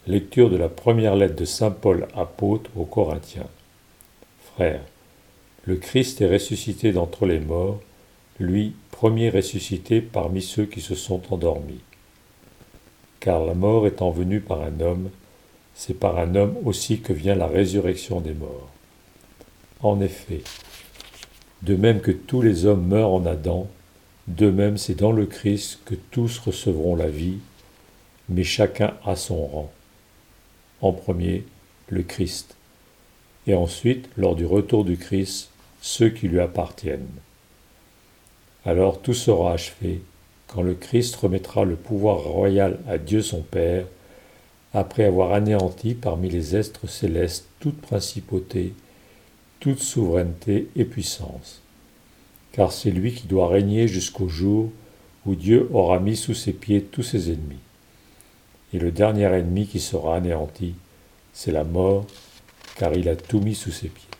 Lecture de la première lettre de saint Paul apôtre aux Corinthiens. Frères, le Christ est ressuscité d'entre les morts, lui, premier ressuscité parmi ceux qui se sont endormis. Car la mort étant venue par un homme, c'est par un homme aussi que vient la résurrection des morts. En effet, de même que tous les hommes meurent en Adam, de même c'est dans le Christ que tous recevront la vie, mais chacun à son rang. En premier, le Christ, et ensuite, lors du retour du Christ, ceux qui lui appartiennent. Alors tout sera achevé, quand le Christ remettra le pouvoir royal à Dieu son Père, après avoir anéanti parmi les êtres célestes toute principauté, toute souveraineté et puissance. Car c'est lui qui doit régner jusqu'au jour où Dieu aura mis sous ses pieds tous ses ennemis. Et le dernier ennemi qui sera anéanti, c'est la mort, car il a tout mis sous ses pieds.